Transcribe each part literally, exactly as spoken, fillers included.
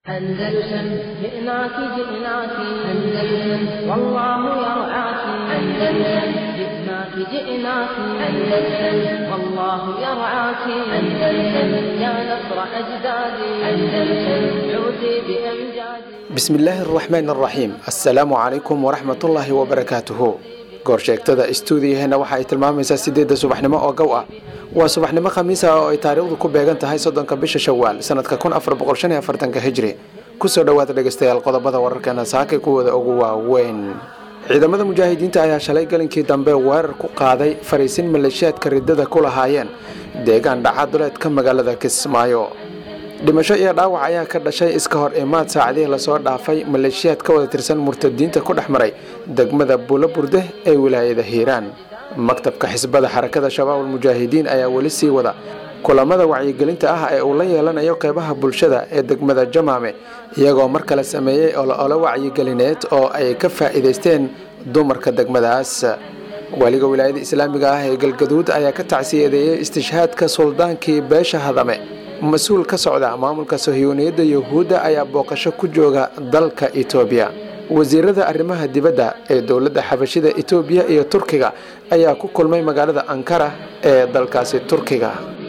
أندلسن جئناك جئناك أندلسن والله يرعاك أندلسن جئناك جئناك أندلسن والله يرعاك أندلسن يا نصر أجدادي أندلسن عودي بأمجادي بسم الله الرحمن الرحيم السلام عليكم ورحمة الله وبركاته goorsheegtada istuudiyaheena waxa ay tilmaamaysaa sideedda subaxnimo oo gow ah waa subaxnimo khamiis ah oo ay taariikhdu ku beegan tahay soddonka bisha Shawaal sanadka kun afar boqol shan iyo afartan hijri kusoo dhawaada dhageystayaal qodobada wararkeena saaka kuwada ugu waaweyn ciidamada mujaahidiinta ayaa shalay galinkii dambe weerar ku qaaday fariisin maleeshiyaadka ridada ku lahaayeen deegaan dhacaduleedka magaalada Kismaayo dhimasho iyo dhaawac ayaa ka dhashay iska hor imaad saacadii la soo dhaafay maleeshiyaad ka wada tirsan murtadiinta ku dhaxmaray degmada Buulaburde ee wilaayada Hiiraan maktabka xisbada xarakada shabaab mujaahidiin ayaa wali sii wada kulamada wacyigelinta ah ee uu la yeelanayo qaybaha bulshada ee degmada Jamaame iyagoo mar kale sameeyay olole wacyigelineed oo ay ka faa'iideysteen dumarka degmadaas waliga wilaayada islaamiga ah ee Galgaduud ayaa ka tacsiyadeeyay istishhaadka suldaankii beesha Hadame مسؤول كسعودة maamulka Sohiyoniyada Yahuuda ayaa booqasho ku jooga dalka Itoobiya wasiirada arrimaha dibadda ee dawladda Xabashida Itoobiya iyo Turkiga ayaa ku kulmay magaalada Ankara ee dalkaasi Turkiga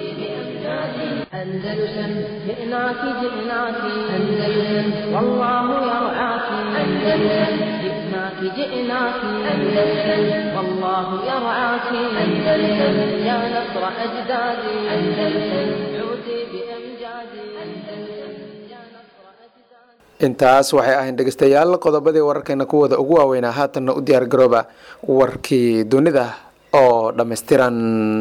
أندلسن جئناك جئناك أندلسن والله يرعاك أندلسن جئناك جئناك أندلسن والله يرعاك أندلسن يا نصر أجدادي أندلسن عودي بأمجادي أندلسن يا نصر أجدادي intaas waxay ahayn dhageystayaal qodobadii wararkeena kuwada ugu waaweyn haatan u diyaar garooba warkii dunida oo dhameystiran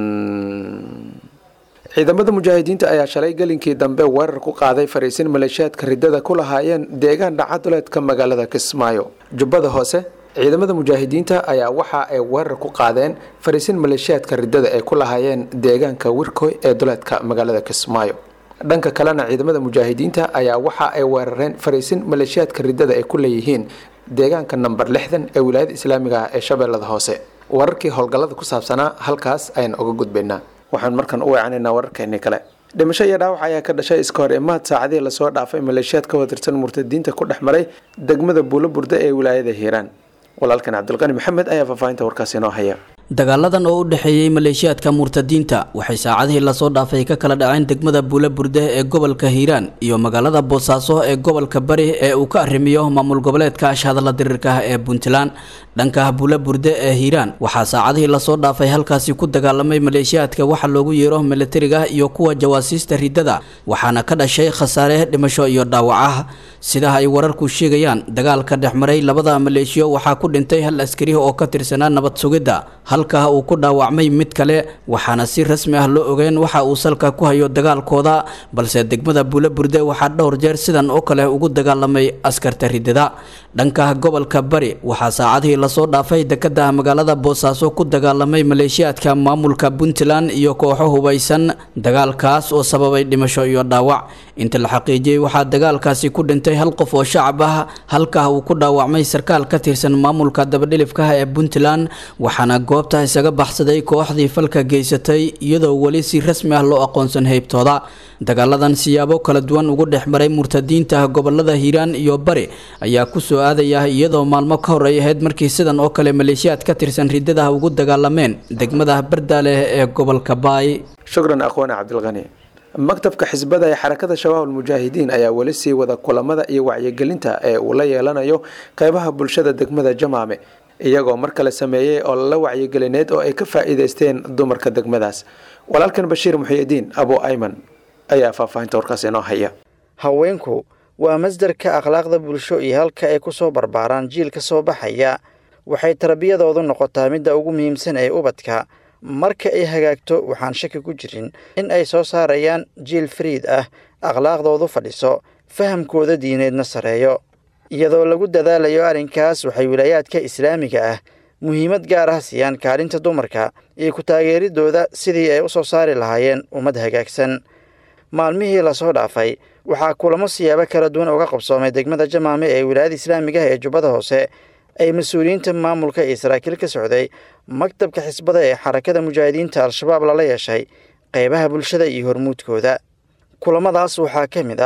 ciidamada mujaahidiinta ayaa shalay galinkii dambe weerar ku qaaday fariisin maleeshiyaadka ridada ku lahaayeen deegaan dhacaduleedka magaalada Kismaayo jubbada hoose ciidamada mujaahidiinta ayaa waxa ay weerar ku qaadeen fariisin maleeshiyaadka ridada ay ku lahaayeen deegaanka Wirkoy ee duleedka magaalada Kismaayo dhanka kalena ciidamada mujaahidiinta ayaa waxa ay weerareen fariisin maleeshiyaadka ridada ay ku leeyihiin deegaanka number lixdan ee wilaayada islaamiga ah ee Shabeellada Hoose wararkii howlgallada ku saabsanaa halkaas ayaan uga gudbaynaa waxaan markan u wacanaynaa wararkeena kale dhimasho iyo dhaawac ayaa ka dhashay iska hor imaad saacadii la soo dhaafay maleeshiyaad ka watirsan murtadiinta ku dhaxmaray degmada Buulaburde ee wilaayada Hiiraan walaalkan Cabdulqani Maxamed ayaa faafahinta warkaas inoo haya dagaaladan oo u dhaxeeyay maleeshiyaadka murtadiinta waxay saacadihii la soo dhaafay ka kala dhaceen degmada Buulaburde ee gobolka Hiiraan iyo magaalada Boosaaso ee gobolka Bari ee uu ka arrimiyo maamul goboleedka Ashhadala Dirirka ee Puntland dhanka Buulaburde ee Hiiraan waxa saacadihii la soo dhaafay halkaasi ku dagaalamay maleeshiyaadka waxa loogu yeero militariga iyo kuwa jawaasiista ridada waxaana ka dhashay khasaare dhimasho iyo dhaawac sida ay wararku sheegayaan dagaalka dhexmaray labada maleeshiyo waxa ku dhintay hal askari oo ka tirsanaa nabad sugidda halka uu ku dhaawacmay mid kale waxaana si rasmi ah loo ogeyn waxa uu salka ku hayo dagaalkooda balse degmada Buulaburde waxa dhowr jeer sidan oo kale ugu dagaalamay askarta ridada dhanka gobolka Bari waxa saacadihii la soo dhaafay dekada magaalada Boosaaso ku dagaalamay maleeshiyaadka maamulka Puntland iyo kooxo hubeysan dagaalkaas oo sababay dhimasho iyo dhaawac inta la xaqiijiyay waxa dagaalkaasi ku dhintay hal qof oo shacab ah halka uu ku dhaawacmay sarkaal ka tirsan maamulka dabadhilifka ee Puntland waxaana goobta isaga baxsaday kooxdii falka geysatay iyadoo wali si rasmi ah loo aqoonsan heybtooda dagaaladan siyaabo kala duwan ugu dhexmaray murtadiinta gobolada Hiiraan iyo Bari ayaa ku soo aadaya iyadoo maalmo ka hor ay ahayd markii sidan oo kale maleeshiyaad ka tirsan ridada ugu dagaalameen degmada Bardaale ee gobolka Baay shukran aqoona Cabdulqani maktabka xisbada ee xarakada shabaab mujaahidiin ayaa wali sii wada kulamada iyo wacyigelinta ee uu la yeelanayo qaybaha bulshada degmada Jamaame iyagoo mar kale sameeyay oo la wacyigelineed oo ay ka faa'iideysteen dumarka degmadaas walaalkan Bashiir Muxyidiin Abu Ayman ayaa faafahinta warkaas inoo haya haweenku waa masdarka akhlaaqda bulsho iyo halka ay ku soo barbaaraan jiilka soo baxaya waxay tarbiyadoodu noqotaa midda ugu muhiimsan ee ubadka marka ay hagaagto waxaan shaki ku jirin in ay soo saarayaan jiil fariid ah akhlaaqdoodu fadhiso fahamkooda diineedna sareeyo iyadoo lagu dadaalayo arrinkaas waxay wilaayaadka islaamiga ah muhiimad gaar ah siiyaan kaalinta dumarka iyo ku taageeridooda sidii ay u soo saari lahaayeen ummad hagaagsan maalmihii la soo dhaafay waxaa kulamo siyaabo kala duwan uga qabsoomay degmada Jamaame ee wilaayada islaamiga ee Jubbada Hoose ay mas'uuliyiinta maamulka iyo saraakiil ka socday maktabka xisbada ee xarakada mujaahidiinta al-shabaab la yeeshay qaybaha bulshada iyo hormuudkooda kulamadaas waxaa ka mid ah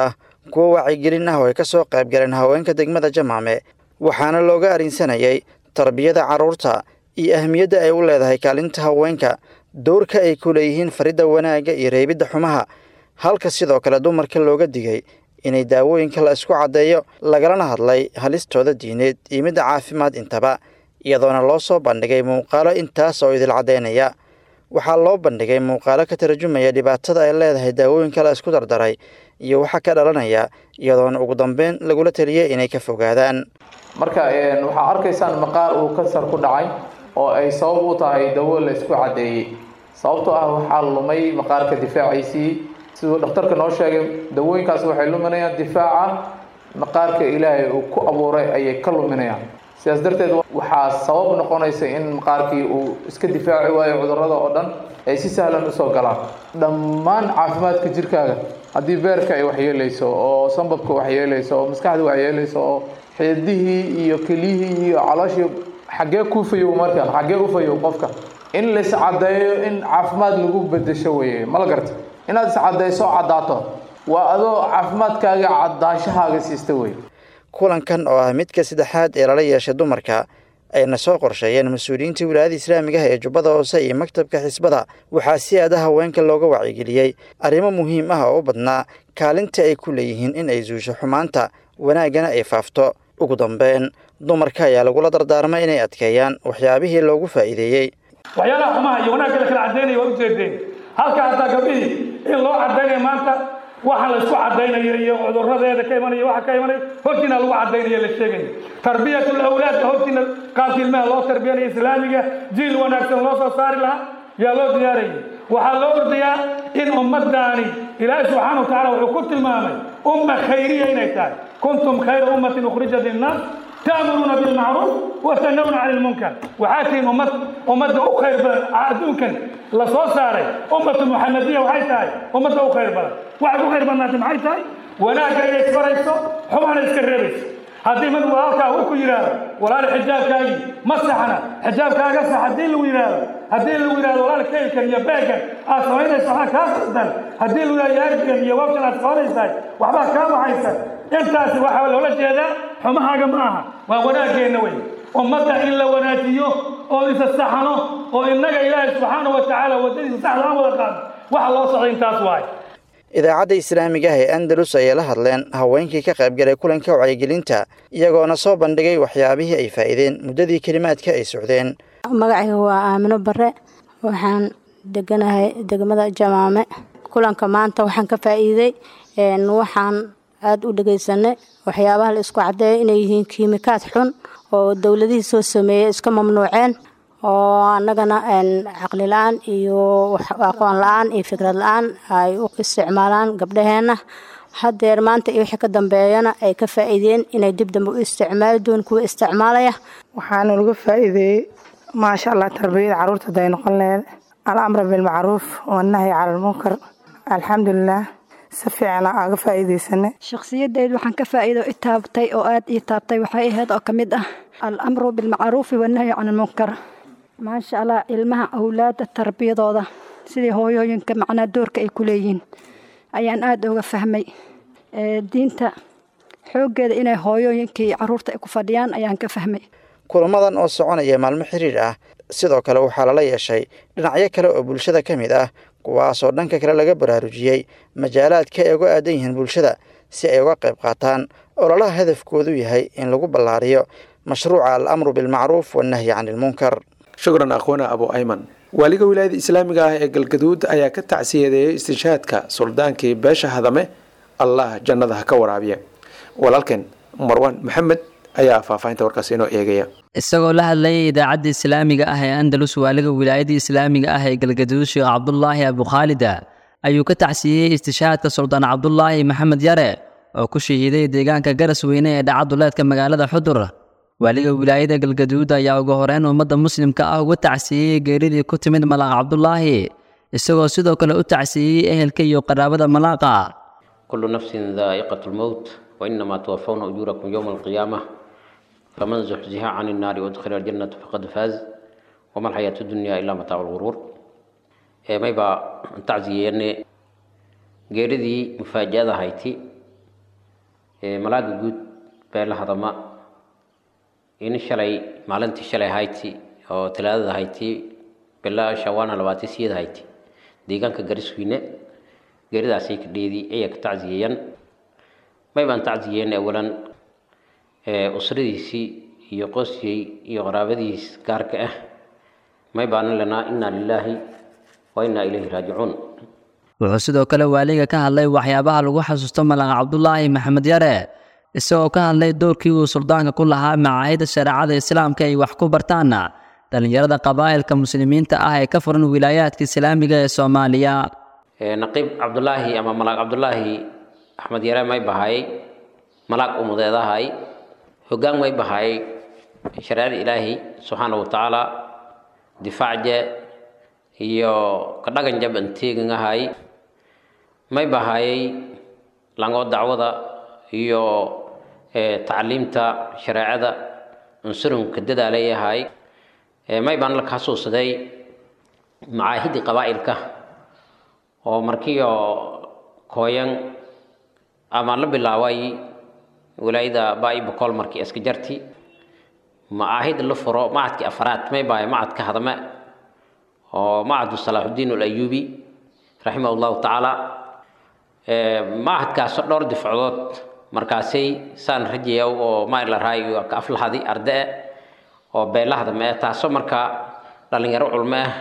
kuwo wacyigelin ah oo ay ka soo qayb galeen haweenka degmada Jamaame waxaana looga arinsanayay tarbiyada carruurta iyo ahmiyadda ay u leedahay kaalinta haweenka doorka ay ku leeyihiin faridda wanaagga iyo reebidda xumaha halka sidoo kale dumarka looga digay inay daawooyinka la isku caddeeyo lagalana hadlay halistooda diineed iyo midda caafimaad intaba iyadoona loo soo bandhigay muuqaalo intaas oo idil caddeynaya waxaa loo bandhigay muuqaalo ka tarjumaya dhibaatada ay leedahay daawooyinka la isku dardaray iyo waxa ka dhalanaya iyadoona ugu dambeyn lagula taliyay inay ka fogaadaan marka waxaa arkaysaan maqaar uu kansar ku dhacay oo ay sabab u tahay dawo la isku caddeeyey sababtoo ah waxaa lumay maqaarka difaaciisii siduu dhakhtarka noo sheegay dawooyinkaas waxay luminayaan difaaca maqaarka ilaahay uu ku abuuray ayay ka luminayaan sidaas darteed waxaa sabab noqonaysa in maqaarkii uu iska difaaci waayo cudurrada oo dhan ay si sahlan usoo galaan dhammaan caafimaadka jirkaaga haddii beerka ay waxyeelayso oo sanbabka waxyeelayso oo maskaxda waxyeelayso oo xididihii iyo keliyihii iyo calooshii xaggee ku fayow markaan xaggee u fayow qofka in la iscaddeeyo in caafimaad lagu bedesho weeye ma la garta inaad iscaddayso caddaato waa adoo caafimaadkaaga caddaanshahaaga siista wey kulankan oo ah midka saddexaad ee lala yeeshay dumarka ayna soo qorsheeyeen mas-uuliyiinta wilaayada islaamiga ah ee jubbada hoose iyo maktabka xisbada waxaa si aada haweenka looga wacyigeliyey arrimo muhiim ah oo u badnaa kaalinta ay ku leeyihiin in ay suusho xumaanta wanaaggana ay faafto ugu dambeyn dumarka ayaa lagula dardaarmay inay adkeeyaan waxyaabihii loogu faa'iideeyey waxyaalaha xumaha iyo wanaagga la kala caddaynaya waa u jeedeen halka hataa gabdhihii in loo caddaynayo maanta waxa la isku caddaynayo iyo cudurradeeda ka imanaya waxa ka imanaya hortiina lagu caddaynayo la sheegayo tarbiyatul awlaad hortiina qaabkii ilmaha loo tarbiyanayo islaamiga jiil wanaagsan loo soo saari lahaa yaa loo diyaarayay waxaa loo ordayaa in ummadaani ilaahay subxaana wa tacaala wuxuu ku tilmaamay umma khayriya inay tahay kuntum khayra ummatin ukhrijat linnaas تأمرون بالمعروف وتنهون عن المنكر وحاتين أمة أمة أخير عدوكا لصوصاري أمة محمدية وحيتاي أمة أخير بلد واحد أخير بلد محيتاي وناك يسفريسو حمان يسكرريس هذه من وراك وكو يراد ولا الحجاب كاي مسحنا حجاب كاي قصة هذه الويراد هذه الويراد ولا الكيل كان يباكا أصوين يسوحا كاسدا هذه الويراد يارجن يوابشن أصوين وحبا كاما عيسا intaasi waxa loola jeedaa xumahaaga maaha waa wanaaggeena wey ummadda in la wanaajiyo oo isa saxano oo innaga ilaahay subxaana wa tacaala waddadiisa saxda aan wada qaadno waxa loo socday intaas waay idaacadda islaamiga ah ee andalus ayay la hadleen haweenkii ka qaybgalay kulanka wacyigelinta iyagoona soo bandhigay waxyaabihii ay faa'iideen muddadii kelimaadka ay socdeen magacayga waa aamino bare waxaan deganahay degmada Jamaame kulanka maanta waxaan ka faa'iiday waxaan aad u dhageysanay waxyaabaha la isku cadeeyo inay yihiin kiimikaad xun oo dawladihii soo sameeyay iska mamnuuceen oo annagana caqli la'aan iyo aqoon la'aan iyo fikrad la'aan ay u isticmaalaan gabdhaheena hadeer maanta iyo wixii ka dambeeyana ay ka faa'iideen inay dib dambe u isticmaali doon kuwa isticmaalaya waxaan uga faa'iideeyay maasha Allah tarbiyada carruurta day noqon leedahay al-amr bil ma'ruf wa nahy 'ala al-munkar alxamdulillah سفيعنا أعرف إذا سنة شخصية ديد وحن كفائدة إتابتي أو آد إتابتي وحي هذا كمدة الأمر بالمعروف والنهي عن المنكر ما شاء الله علمها أولاد التربية ضاده سيدي هو ينك معنا دور كأيكوليين أيان آد وفهمي دينتا حوج إنه هو ينكي عرورته كفديان أيان كفهمي kulamadan oo soconaya maalmo xiriir ah sidoo kale waxaa lala yeeshay dhinacyo kale oo bulshada ka mid ah kuwaasoo dhanka kale laga baraarujiyey majaalaadka ay uga aadan yihiin bulshada si ay uga qayb qaataan ololaha hadafkoodu yahay in lagu ballaariyo mashruuca al-amru bilmacruuf wannahyi can ilmunkar shukran akhwana abu ayman waaliga wilaayada islaamiga ah ee galgaduud ayaa ka tacsiyadeeyay istishaadka suldaankii beesha hadame allah jannada ha ka waraabiya walaalkeen marwan maxamed ayaa faahfaahinta warkaas inoo eegaya isagoo la hadlayay idaacadda islaamiga ah ee andalus waaliga wilaayada islaamiga ah ee galgaduud sheekh cabdulaahi abu khaalida ayuu ka tacsiyey istishaadka suldaan cabdulaahi maxamed yare oo ku shahiiday deegaanka garas weyne ee dhacaduleedka magaalada xudur waaliga wilaayada galgaduud ayaa ugu horeyn ummadda muslimka ah uga tacsiyey geeridii ku timid malaaq cabdulaahi isagoo sidoo kale u tacsiyey ehelka iyo qaraabada malaaqa kullu nafsin dhaa'iqatul mawt wa innamaa tuwaffawna ujurakum yawma alqiyaamah فمن زحزح عن النار وادخل الجنة فقد فاز وما الحياة الدنيا إلا متاع الغرور ما يبقى تعزيني غيردي مفاجأة هايتي malaaga guud beela hadama in shalay maalintii shalay hayti oo talaadada hayti bilaa shawaana labaatan siyeed hayti deegaanka gariswiine geeridaas ay ka dheedii ay ka tacsiyeeyeen may baan tacsiyeeyeen awalan ee usradiisii iyo qoyskii iyo qaraabadiis gaarka ah may baan lana inna lillahi wa inna ilayhi raaji'uun. wuxuu sidoo kale waaliga ka hadlay waxyaabaha lagu xasuusto malaaq Cabdullaahi Maxamed Yare isagoo ka hadlay doorkii uu suldaanka ku lahaa macaayida shariicada islaamka ay wax ku bartaan dhalinyarada qabaa'ilka muslimiinta ah ee ka furan wilaayaadka islaamiga ee Soomaaliya. ee naqiib Cabdullaahi ama malaaq Cabdullaahi Axmed Yare may bahay malaaq umudeedahay hoggaan may bahay shariicada Ilaahi subhanahu wa ta'ala difaaje iyo ka dhagan jaban teegangahay may bahay lango dacwada iyo ee tacliimta shariicada unsurun ka dadaalayahay ee may baan la xasuusaday macaahidi qabaa'ilka oo markii oo kooyan ama la bilaaway wilaayada baay boqol markii iska jarti macaahid la furo maadki afraad may baay maadka hadama oo maadu Salaahuddin al-Ayyubi rahimahullahu ta'ala ee maadkaas dhowr difcood markaasay saan rajiyo oo ma la raayo ka aflahadi arday oo beelahda ma taaso marka dhalinyaro culmo ah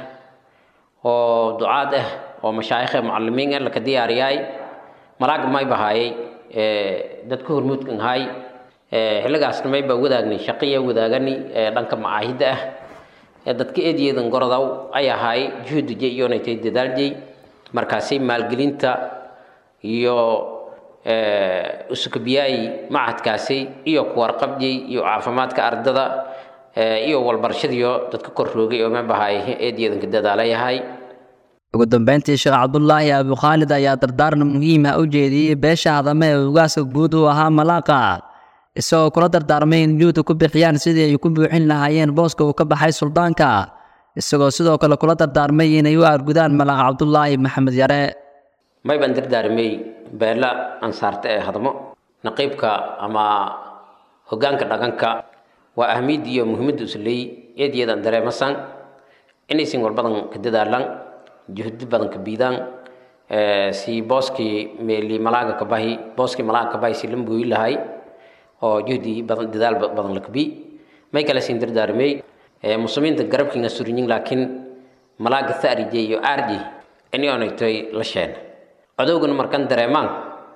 oo ducaad ah oo mashaayikh muallimiin la ka diyaariyay malaag may bahay ee dadku hormuudkan hay ee xilligaas may ba wadaagnay shaqo wadaagani ee dhanka macaahida ah ee dadka eediyeedan goradaw ay ahay juhdiga iyo inay dadaalday markaasay maalgelinta iyo ee usukabiyay macadkaasi iyo ku warqabjay iyo caafimaadka ardada iyo walbarashadiyo dadka kor roogay oo ma bahay eediyeedan ka dadaalayahay. ugu dambeyntii Sheekh Cabdullaahi Abu Khaalid ayaa dardaaran muhiim ah u jeediyay beesha hadama ee ugaaska guud u ahaa malaaqa isagoo kula dardaarmay in juhud ku bixiyaan sidii ay ku buuxin lahaayeen booska uu ka baxay suldaanka isagoo sidoo kale kula dardaarmay inay u argudaan malaaq Cabdullaahi Maxamed Yare. may baan dardaarmay beela ansaarta ee hadamo naqiibka ama hoggaanka dhaqanka waa ahmid iyo muhiimad u leey eediyadan dareemasan inaysan walbadan ka dadaalan juhud badan ka biidaan ee si booski meeli malaaga ka bahi booski malaaga ka bahi si lambu ilahay oo juhdi badan dadaal badan la kabi may kala siin dardaarmay ee muslimiinta garabkiina surinyin laakiin malaaga thaarije iyo arji inay onaytay la sheen adoogan markan dareemaan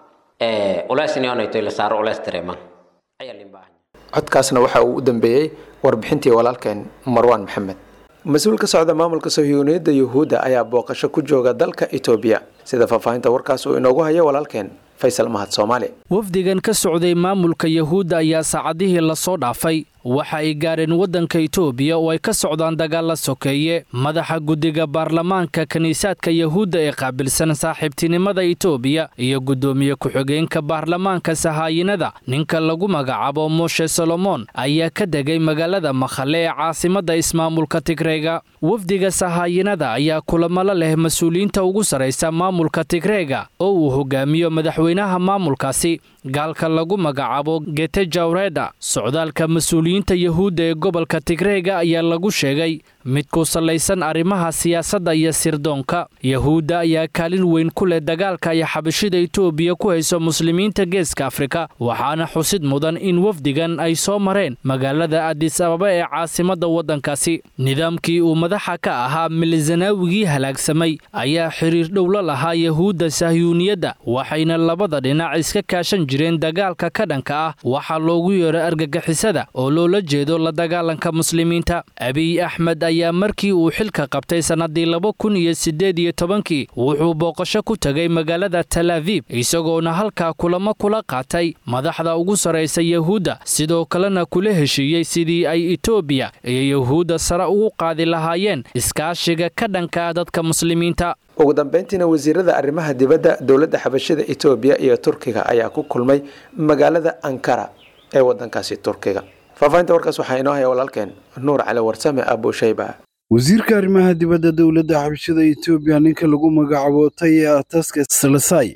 ee ulaas inay onaytay la saaro ulaas dareemaan ayaa limbaahan. codkaasna waxa uu u dambeeyay warbixintii walaalkeen Marwan Maxamed. mas-uul ka socda maamulka Sahiyuuniyadda Yuhuudda ayaa booqasho ku jooga dalka Itoobiya sida faafahinta warkaas uu inoogu hayo walaalkeen Faysal Mahad Soomaali. wafdigan ka socday maamulka Yuhuudda ayaa saacadihii la soo dhaafay waxa ay gaareen wadanka Itoobiya oo ay ka socdaan dagaal la sokeeye madaxa guddiga baarlamaanka kaniisadka Yuhuudda ee qaabilsan saaxiibtinimada Itoobiya iyo gudoomiye ku-xigeenka baarlamaanka Sahaayinada ninka lagu magacaabo Moshe Solomon ayaa ka degay magaalada Makhale ee caasimadda ismaamulka Tigreega. wafdiga Sahaayinada ayaa kulamo la leh mas'uuliyiinta ugu sareysa maamulka Tigreega oo uu hogaamiyo madaxweynaha maamulkaasi gaalka lagu magacaabo Getachew Reda. socdaalka mas'uuliyiinta Yuhuudda ee gobolka Tigreega ayaa lagu sheegay mid ku salaysan arrimaha siyaasadda iyo sirdoonka. Yuhuudda ayaa kaalin weyn ku leh dagaalka ay xabashida Itoobiya ku hayso muslimiinta geeska Afrika waxaana xusid mudan in wafdigan ay soo mareen magaalada Addis Ababa ee caasimadda wadankaasi. nidaamkii uu madaxa ka ahaa Milzanaawigii halaagsamay ayaa xiriir dhow la lahaa Yuhuudda Sahiyuuniyadda waxayna labada dhinac iska kaashan jireen dagaalka ka dhanka ah waxa loogu yeeray argagixisada oo loola jeedo la dagaalanka muslimiinta. Abiy Ahmed ayaa markii uu xilka qabtay sanadii laba kun iyo siddeed iyo tobankii wuxuu booqasho ku tagay magaalada Tel Aviv isagoona halkaa kulamo kula qaatay madaxda ugu sareysa Yuhuudda sidoo kalena kula heshiiyey sidii ay Itoobiya iyo Yuhuudda sare ugu qaadi lahaayeen iskaashiga ka dhanka dadka muslimiinta. ugu dambeyntiina wasiirada arrimaha dibadda dowladda xabashida Itoobiya iyo Turkiga ayaa ku kulmay magaalada Ankara ee wadankaasi Turkiga. faafahinta warkaas waxaa inoo haya walaalkeen Nuur Cali Warsame Abu Shayba. wasiirka arrimaha dibadda dowladda xabashida Itoobiya ninka lagu magacaabo Taye Ataska Salasay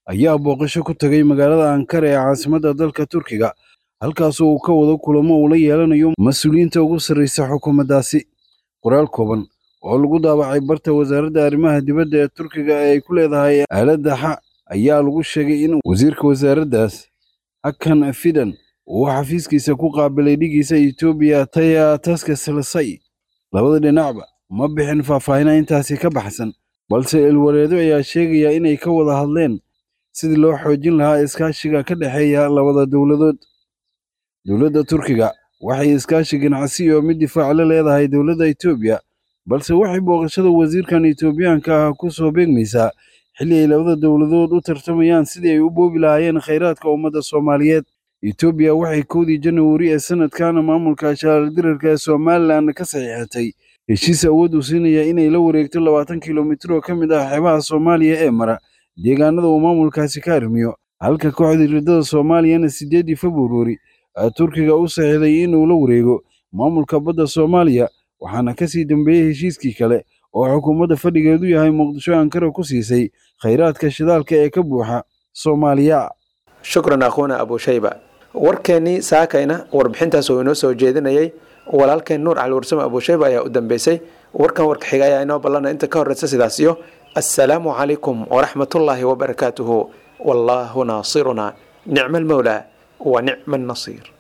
ayaa booqasho ku tagay magaalada Ankara ee caasimadda dalka Turkiga halkaasoo uu ka wado kulamo uu la yeelanayo mas'uuliyiinta ugu sarreysa xukuumaddaasi. Qoraal kooban oo lagu daabacay barta wasaaradda arrimaha dibadda ee Turkiga ee ay ku leedahay aaladda Xa ayaa lagu sheegay in wasiirka wasaaraddaas Hakan Fidan uu xafiiskiisa ku qaabilay dhigiisa Itoobiya Taye Taske-Salasay. Labada dhinacba ma bixin faahfaahin intaasi ka baxsan, balse ilwareedo ayaa sheegaya inay ka wada hadleen sidii loo xoojin lahaa iskaashiga ka dhexeeya labada dowladood. Dowladda Turkiga waxay iskaashi ganacsi iyo mid difaac la leedahay dowladda Itoobiya, balse waxay booqashada wasiirkan Itoobiyaanka ah ku soo beegmaysaa xilli ay labada dowladood u tartamayaan sidii ay u boobi lahaayeen kheyraadka ummadda Soomaaliyeed. Itoobiya waxay kowdii January ee sanadkan maamulka shaqaaldirarka ee Somaliland ka saxiixatay heshiis awood u siinaya inay la wareegto labaatan kiiloomitir oo ka mid ah xeebaha Soomaaliya ee mara deegaanada uu maamulkaasi ka arrimiyo, halka kooxda riddada Soomaaliyana sideedii February Turkiga u saxiixday inuu la wareego maamulka badda Soomaaliya, waxaana ka sii dambeeyay heshiiskii kale oo xukuumadda fadhigeedu yahay Muqdisho Ankara ku siisay kheyraadka shidaalka ee ka buuxa Soomaaliya. shukran akhuuna Abu Shayba. warkeennii saakayna warbixintaas oo inoo soo jeedinayay walaalkeen Nuur Cali Warsame Abu Shayba ayaa u dambeysay. warkan warka xiga ayaa inoo ballanaya inta ka horreysa sidaas iyo assalaamu calaykum waraxmatullaahi wabarakaatuhu. wallaahu naasiruna nicma almawlaa wa nicma annasiir.